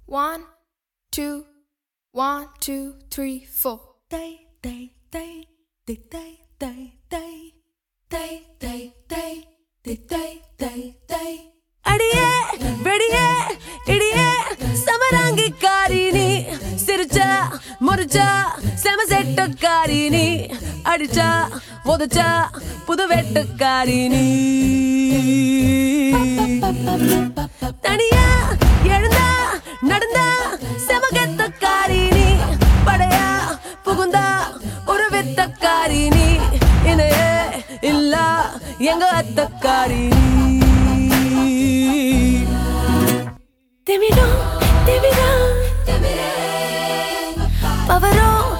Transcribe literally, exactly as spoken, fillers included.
One, two, one, two, three, four. Day, day, day, day, day, day, day, day, day, day, day, day, day, day. அடியே வெடியே இடியே சமராங்கி காரினி சிரிச்சா முறிச்சா செமசெட்டக்காரினி அடிச்சா உதச்சா புது வெட்டக்காரினி தனியா எழுந்தா நடந்தா செமகெத்தக்காரினி படையா புகுந்தா ஒரு வெத்தக்காரினி இணையே இல்ல எங்க அத்தக்காரினி Temiro, temira, temire, pavaro.